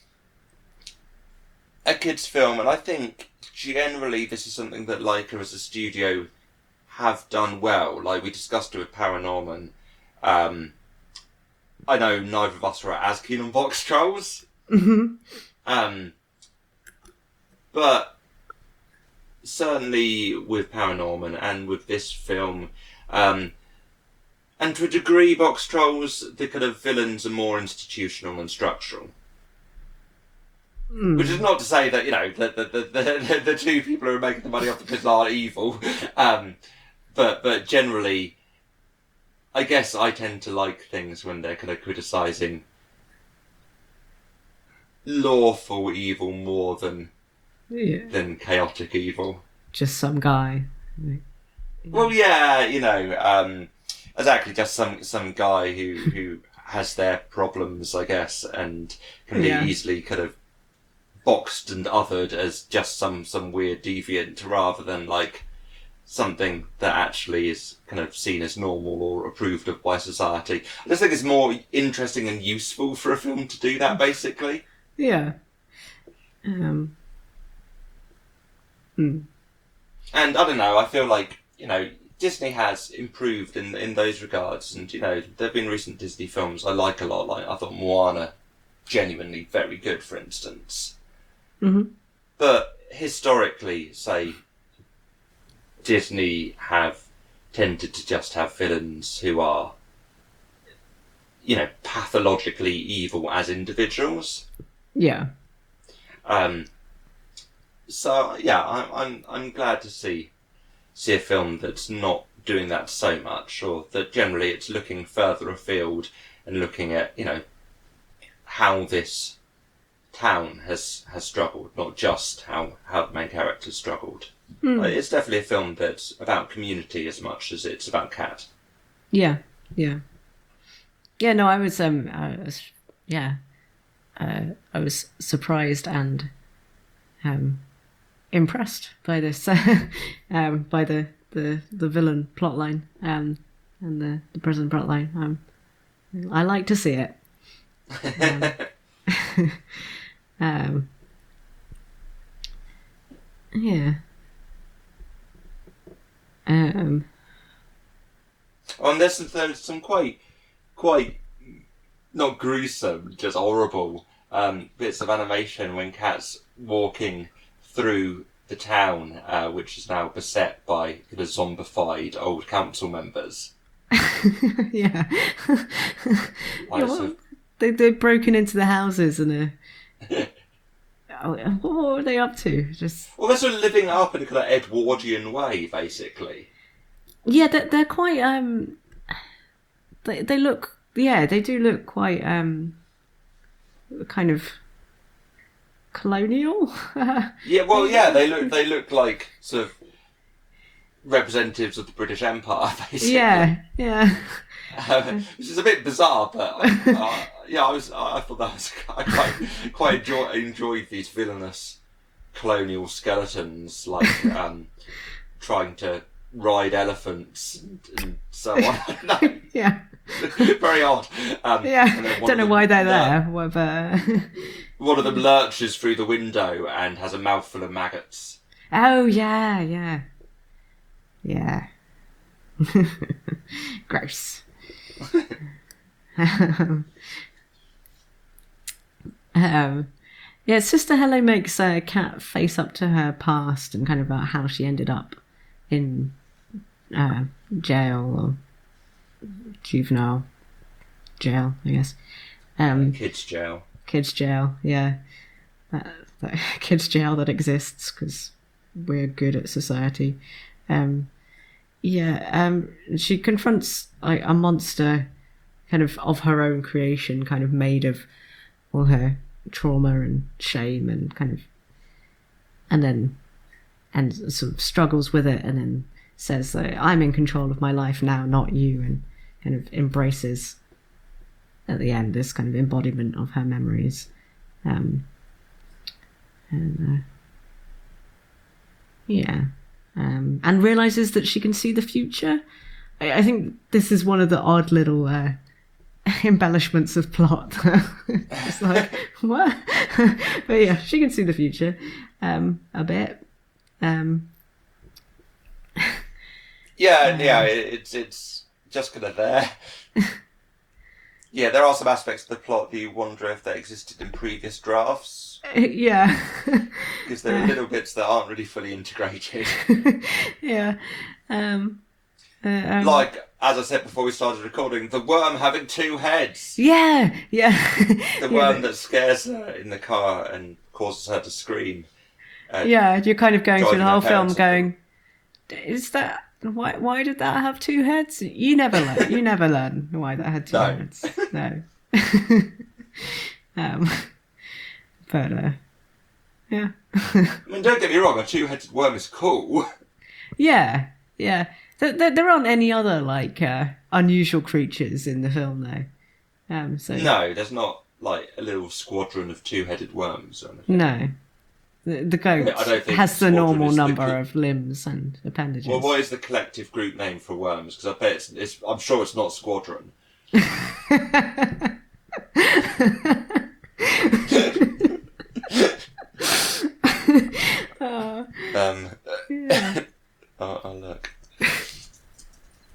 a kids' film, and I think generally this is something that Leica as a studio have done well. Like we discussed it with Paranorman. Um, I know neither of us are as keen on box trolls, Mm-hmm. um, but certainly with Paranorman and with this film, um, and to a degree, box trolls, the kind of villains are more institutional and structural. Mm. Which is not to say that, you know, the, the, the, the, the two people who are making the money off the prison are evil. Um, but, but generally, I guess I tend to like things when they're kind of criticising lawful evil more than Yeah. than chaotic evil. Just some guy. Well, yeah, you know, um, exactly, just some some guy who, who has their problems, I guess, and can be Yeah. easily kind of boxed and othered as just some, some weird deviant rather than like something that actually is kind of seen as normal or approved of by society. I just think it's more interesting and useful for a film to do that, basically. Yeah. Um. Hmm. And I don't know, I feel like, you know, Disney has improved in in those regards, and you know, there have been recent Disney films I like a lot. Like I thought Moana genuinely very good, for instance. Mm-hmm. But historically, say, Disney have tended to just have villains who are, you know, pathologically evil as individuals. Yeah. Um. So yeah, I'm I'm I'm glad to see see a film that's not doing that so much, or that generally it's looking further afield and looking at, you know, how this town has has struggled, not just how how the main characters struggled. Mm. It's definitely a film that's about community as much as it's about Cat. Yeah, yeah, yeah. No, I was um, I was, yeah, uh, I was surprised and um, impressed by this, um, by the, the the villain plotline um, and the the prison plotline. Um, I like to see it. Um, um, yeah. Um. Oh, and there's, there's some quite, quite, not gruesome, just horrible um, bits of animation when Cat's walking through the town, uh, which is now beset by the zombified old council members. Yeah. Like, Yeah, well, so- they, they've broken into the houses and uh, oh, what were they up to? Just well, they're sort of living up in a kind of Edwardian way, basically. yeah, they're, they're quite um, they they look yeah they do look quite um, kind of colonial. Yeah, well, yeah, they look they look like sort of representatives of the British Empire, basically. Yeah, yeah. Um, which is a bit bizarre, but uh, yeah, I was I thought that was I quite quite enjoy, enjoyed these villainous colonial skeletons, like um, trying to ride elephants and, and so on. No, Yeah, very odd. Um, yeah. and then one Don't of know them why they're lur- there. Whether One of them lurches through the window and has a mouthful of maggots. oh yeah, yeah, yeah. Gross. um, um, yeah, Sister Hello makes uh, Cat face up to her past and kind of about how she ended up in uh, jail or juvenile jail, I guess. Um, Kids jail. kids jail, yeah. That, that kids jail that exists because we're good at society. Um, yeah, um, she confronts like a monster kind of of her own creation, kind of made of all her trauma and shame and kind of, and then, and sort of struggles with it and then says that I'm in control of my life now, not you, and kind of embraces at the end this kind of embodiment of her memories. Um, and uh, yeah. Um, and realizes that she can see the future. I, I think this is one of the odd little uh, embellishments of plot. It's like, what? But yeah, she can see the future um, a bit. Um, Yeah, yeah, it, it's it's just kind of there. Yeah, there are some aspects of the plot that you wonder if they existed in previous drafts, yeah. because there are little bits that aren't really fully integrated. Yeah. Um, uh, um, Like, as I said before we started recording, the worm having two heads. yeah, yeah. The Yeah, worm the- that scares her in the car and causes her to scream. Uh, yeah, you're kind of going through driving the her whole film parents going, is that why? Why did that have two heads? You never learn. You never learn why that had two No. heads. No. um, but uh, yeah, I mean, don't get me wrong, a two-headed worm is cool. yeah, yeah. There, there, there aren't any other like uh, unusual creatures in the film though. Um, so No, there's not, like, a little squadron of two-headed worms or anything. no. The, the goat I don't think has the squadron normal is the number cl- of limbs and appendages. Well, what is the collective group name for worms? Because I bet it's, it's. I'm sure it's not squadron. Oh, Um, yeah. oh, oh, look.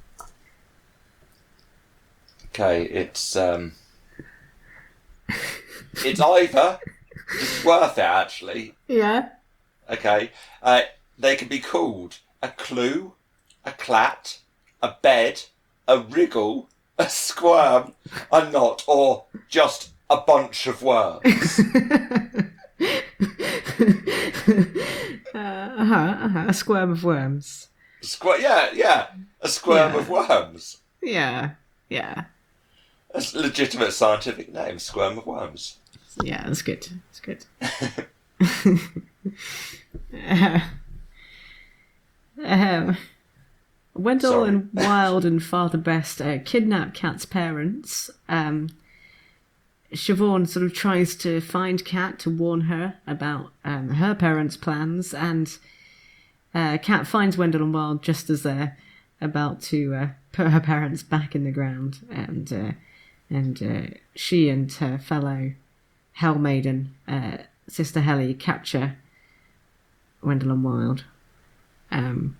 Okay, it's um. it's either, it's worth it actually, Yeah. okay, uh, they can be called a clue, a clat, a bed, a wriggle, a squirm, a knot, or just a bunch of worms. uh, uh-huh, uh-huh. A squirm of worms. Squ- yeah, yeah, a squirm Yeah. of worms. Yeah. Yeah. That's a legitimate scientific name, squirm of worms. Yeah, that's good. That's good. uh, um, Wendell Sorry. and Wilde and Father Best uh, kidnap Kat's parents. Um, Siobhan sort of tries to find Kat to warn her about um, her parents' plans, and uh, Kat finds Wendell and Wilde just as they're about to uh, put her parents back in the ground, and uh, and uh, she and her fellow Hell Maiden, uh, Sister Helly, capture Wendell and Wilde. Um,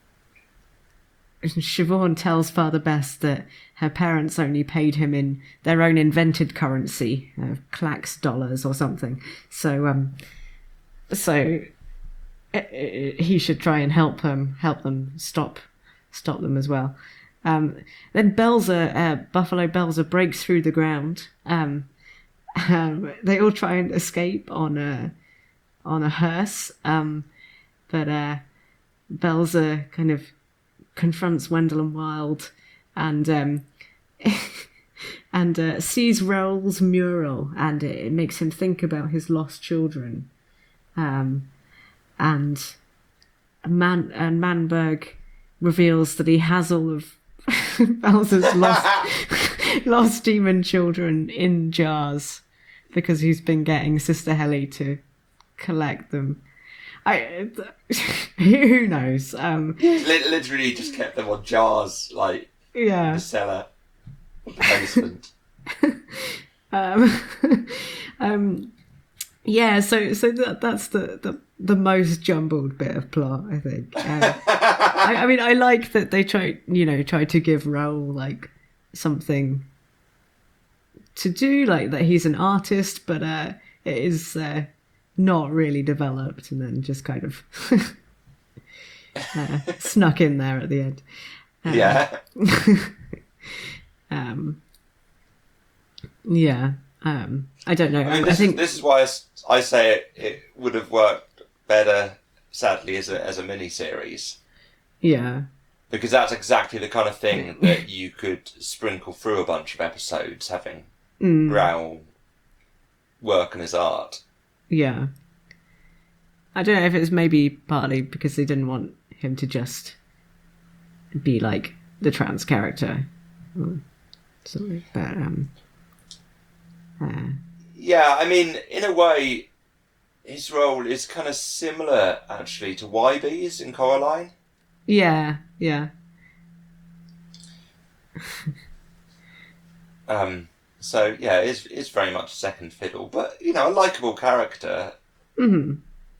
Siobhan tells Father Best that her parents only paid him in their own invented currency, uh, Clax dollars or something. So, um, so uh, he should try and help them, help them stop, stop them as well. Um, then Belzer, uh, Buffalo Belzer, breaks through the ground. Um, um, they all try and escape on a on a hearse, um, but uh, Belzer kind of confronts Wendell and Wilde, and um, and uh, sees Raoul's mural, and it, it makes him think about his lost children. Um, and Man and Manberg reveals that he has all of Belzer's lost lost demon children in jars because he's been getting Sister Helly to collect them. I who knows? Um, Literally just kept them on jars, like yeah. in the cellar, or the basement. um, um, yeah. So so that that's the, the the most jumbled bit of plot, I think. Um, I, I mean, I like that they try, you know, try to give Raoul like something to do, like that he's an artist, but uh, it is. Uh, not really developed, and then just kind of uh, snuck in there at the end. Uh, yeah. um, yeah. Um, I don't know. I mean, I this, think is, this is why I, s- I say it, it would have worked better, sadly, as a as a mini series, yeah, because that's exactly the kind of thing that you could sprinkle through a bunch of episodes, having mm, Raoul work on his art. yeah. I don't know if it's maybe partly because they didn't want him to just be like the trans character, or something. But um, uh, Yeah, I mean, in a way, his role is kind of similar, actually, to Y B's in Coraline. yeah, yeah, Um, so, yeah, it's, it's very much second fiddle, but, you know, a likeable character. mm-hmm.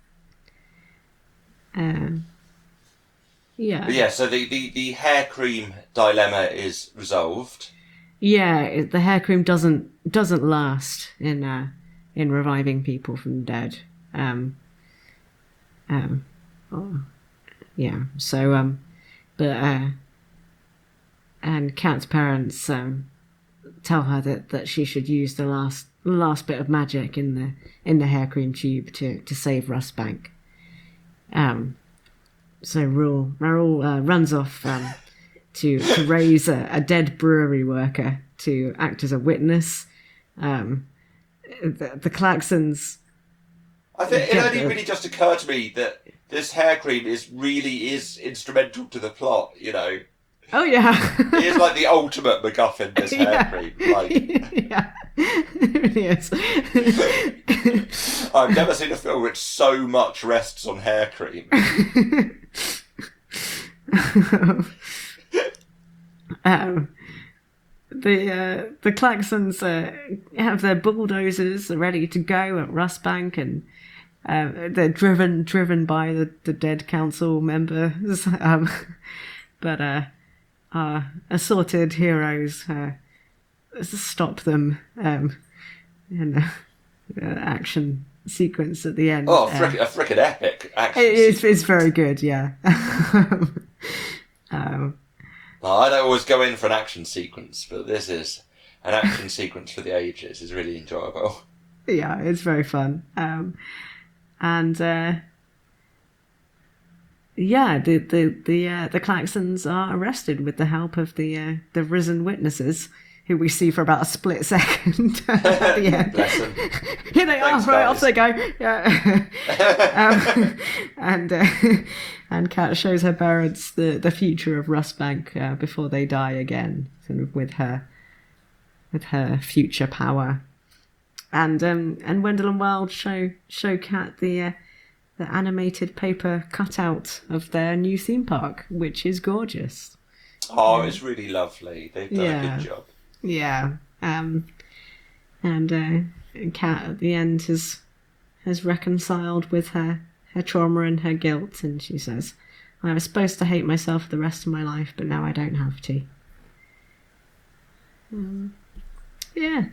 Um, yeah. But yeah, so the, the, the hair cream dilemma is resolved. Yeah, it, the hair cream doesn't doesn't last in uh, in reviving people from the dead. Um, um, oh, yeah. So, um, but uh, and Kat's parents um, tell her that, that she should use the last last bit of magic in the in the hair cream tube to, to save Rustbank. Um, so Raoul, Raoul uh, runs off um, to to raise a, a dead brewery worker to act as a witness. Um, the, the Claxons. I think it Yeah, only the- really just occurred to me that this hair cream is really is instrumental to the plot, you know. Oh yeah, It is like the ultimate MacGuffin, this hair Yeah. cream. Like, yeah, it really is. I've never seen a film which so much rests on hair cream. um, the uh, the Claxons uh, have their bulldozers ready to go at Rustbank, and uh, they're driven driven by the, the dead council members. Um, but uh, our assorted heroes uh, stop them, um, and uh, uh, action sequence at the end. Oh, a frickin', uh, a frickin' epic action it, it's, sequence. it's very good, yeah. um, well, I don't always go in for an action sequence, but this is an action sequence for the ages. It's really enjoyable. Yeah, it's very fun. Um, and uh, yeah, the the the uh, the Klaxons are arrested with the help of the uh, the risen witnesses, who we see for about a split second at the end. Bless them. Here they Thanks, are, right, guys. off they go. Yeah. um, and uh, and Kat shows her parents the, the future of Rustbank uh, before they die again, sort of with her with her future power. And um, and Wendell and Wild show show Kat the uh, the animated paper cutout of their new theme park, which is gorgeous. Oh, it's really lovely. They've done Yeah. a good job. Yeah, um, and uh, Kat at the end has has reconciled with her her trauma and her guilt, and she says, "I was supposed to hate myself for the rest of my life, but now I don't have to." Um, yeah,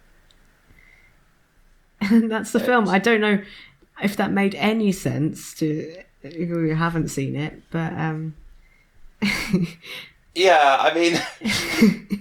and that's the film. I don't know if that made any sense to who haven't seen it, but um, Yeah, I mean,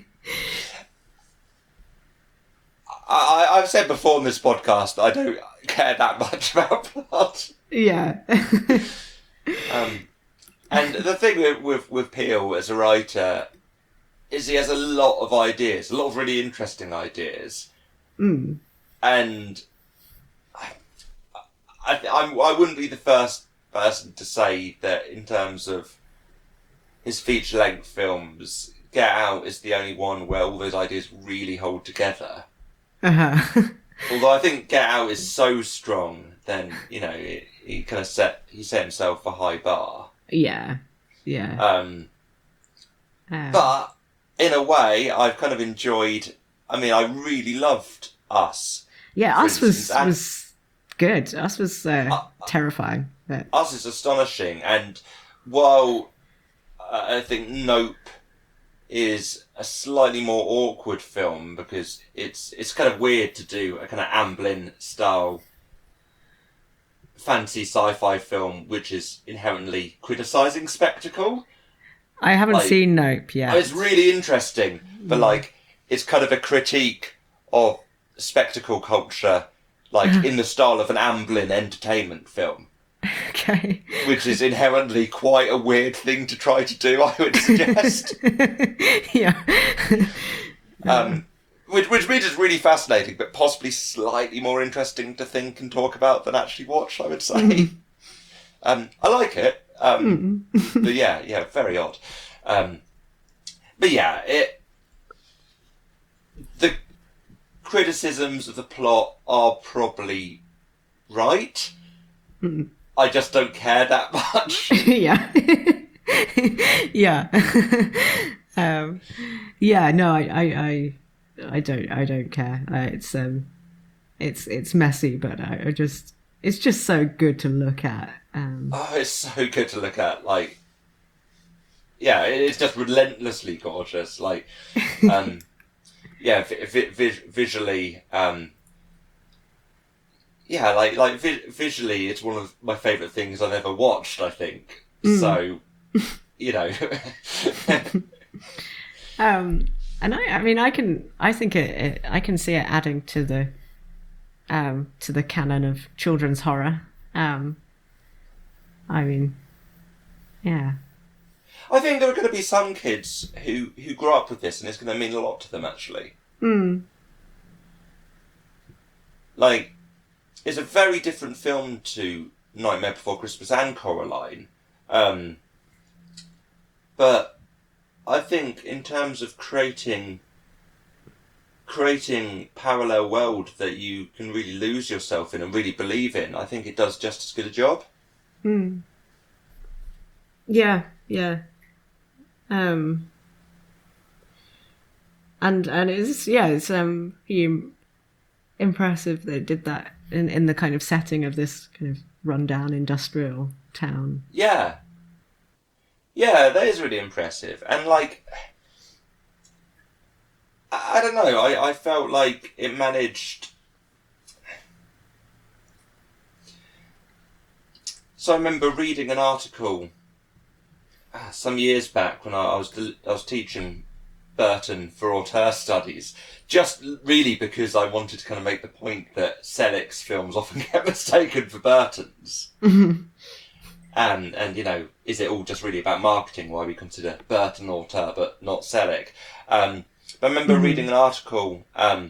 I, I've said before in this podcast that I don't care that much about plot. yeah. Um, and the thing with, with, with Peele as a writer is he has a lot of ideas, a lot of really interesting ideas. Mm. And I, I, I'm, I wouldn't be the first person to say that in terms of his feature-length films, Get Out is the only one where all those ideas really hold together. Uh-huh. Although I think Get Out is so strong, then, you know, he, he kind of set, he set himself a high bar. Yeah, yeah. Um, Um, but, in a way, I've kind of enjoyed, I mean, I really loved Us. yeah, for Us was instance, and- was good. Us was uh, Uh, terrifying. But Us is astonishing, and while uh, I think Nope is a slightly more awkward film because it's it's kind of weird to do a kind of Amblin style fancy sci-fi film which is inherently criticising spectacle. I haven't like- seen Nope yet. Oh, it's really interesting, but like it's kind of a critique of spectacle culture, like in the style of an Amblin entertainment film. Okay. Which is inherently quite a weird thing to try to do, I would suggest. Yeah. um, which, which means it's really fascinating, but possibly slightly more interesting to think and talk about than actually watch, I would say. um, I like it. Um, but yeah, yeah, very odd. Um, but yeah, it the criticisms of the plot are probably right. I just don't care that much. Yeah. Yeah. um, yeah. No, I, I, I, I don't, I don't care. Uh, it's um, it's it's messy, but I, I just, it's just so good to look at. Um, Oh, it's so good to look at. Like, yeah, it- it's just relentlessly gorgeous. Like, um, yeah, vi- vi- vi- visually, um, yeah, like like vi- visually, it's one of my favourite things I've ever watched. I think so. You know, Um, and I, I mean, I can, I think it, it, I can see it adding to the, um, to the canon of children's horror. Um, I mean, yeah, I think there are going to be some kids who who grow up with this, and it's going to mean a lot to them. Actually, mm, like, it's a very different film to Nightmare Before Christmas and Coraline. Um, but I think in terms of creating creating parallel world that you can really lose yourself in and really believe in, I think it does just as good a job. mm. Yeah, yeah. Um, and and it's yeah, it's um, you impressive that it did that in in the kind of setting of this kind of rundown industrial town. Yeah. Yeah, that is really impressive. And, like, I, I don't know, I, I felt like it managed... So I remember reading an article uh, some years back when I, I was I was teaching Burton for auteur studies, just really because I wanted to kind of make the point that Selick's films often get mistaken for Burton's. And, and, you know, is it all just really about marketing, why we consider Burton auteur but not Selick? Um, but I remember mm-hmm. reading an article um,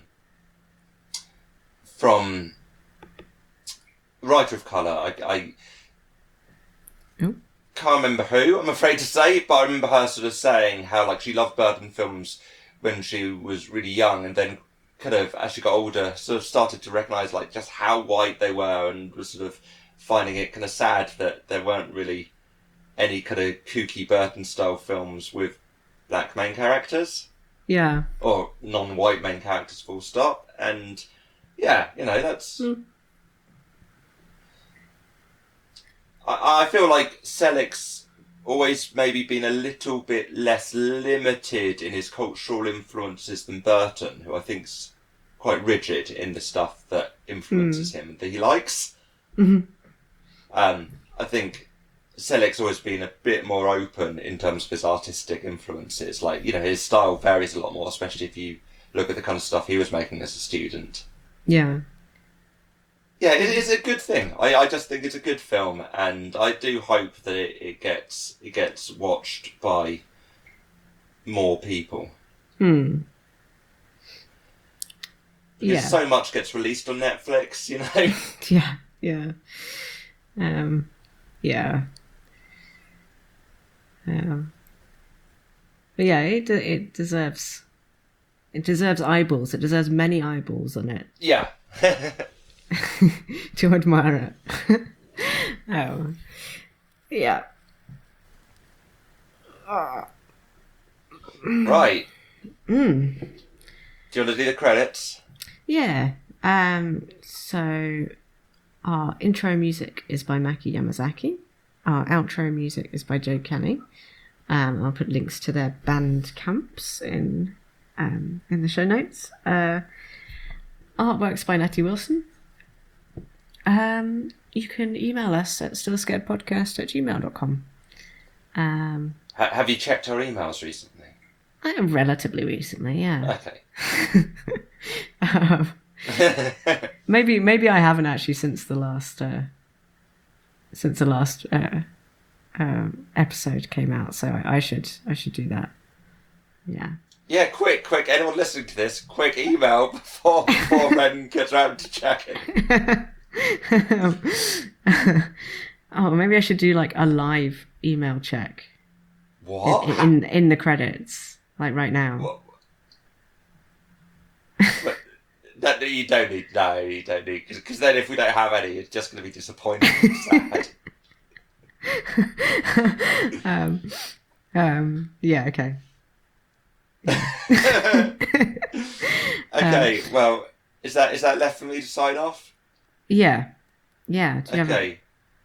from writer of colour. I, I oh. can't remember who, I'm afraid to say, but I remember her sort of saying how, like, she loved Burton films when she was really young, and then kind of, as she got older, sort of started to recognise, like, just how white they were, and was sort of finding it kind of sad that there weren't really any kind of kooky Burton-style films with black main characters. Yeah. Or non-white main characters, full stop. And, yeah, you know, that's... Mm. I, I feel like Selick's always maybe been a little bit less limited in his cultural influences than Burton, who I think's quite rigid in the stuff that influences mm. him and that he likes. Mm-hmm. Um, I think Selick's always been a bit more open in terms of his artistic influences. Like, you know, his style varies a lot more, especially if you look at the kind of stuff he was making as a student. Yeah. Yeah, it is a good thing. I, I just think it's a good film, and I do hope that it, it gets it gets watched by more people. Hmm. Because yeah. so much gets released on Netflix, you know? yeah, yeah. Um, yeah. Um, but yeah, it it deserves it deserves eyeballs. It deserves many eyeballs on it. Yeah. To admire it. Oh, yeah. Uh. Right. Mm. Do you want to do the credits? Yeah. Um. So. Our intro music is by Maki Yamazaki. Our outro music is by Joe Kelly. Um, I'll put links to their band camps in um, in the show notes. Uh, artworks by Nettie Wilson. Um, you can email us at stillscaredpodcast at gmail dot com. Um, H- have you checked our emails recently? I am relatively recently, yeah. Okay. um, maybe maybe I haven't actually since the last uh, since the last uh, um, episode came out, so I, I should I should do that. Yeah. Yeah, quick, quick! Anyone listening to this, quick email before before Ren gets around to checking. Oh, maybe I should do like a live email check. What? In in, in the credits, like right now. What? But, that you don't need. No, you don't need. Because then, if we don't have any, it's just going to be disappointing and sad. um. Um. Yeah. Okay. Okay. Um, well, is that is that left for me to sign off? Yeah. Yeah. Do you have Okay.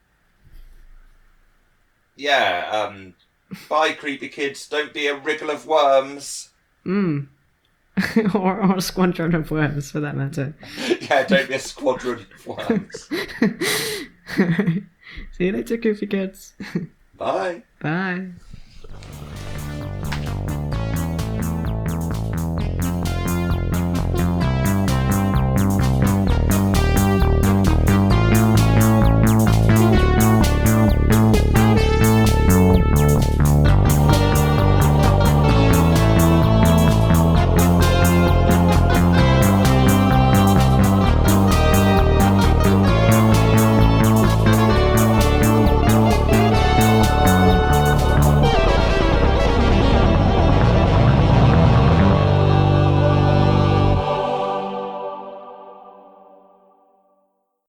Yeah. Um. Bye, creepy kids. Don't be a wriggle of worms. Mm. or, or a squadron of worms, for that matter. Yeah, don't be a squadron of worms. See you later, goofy kids. Bye. Bye.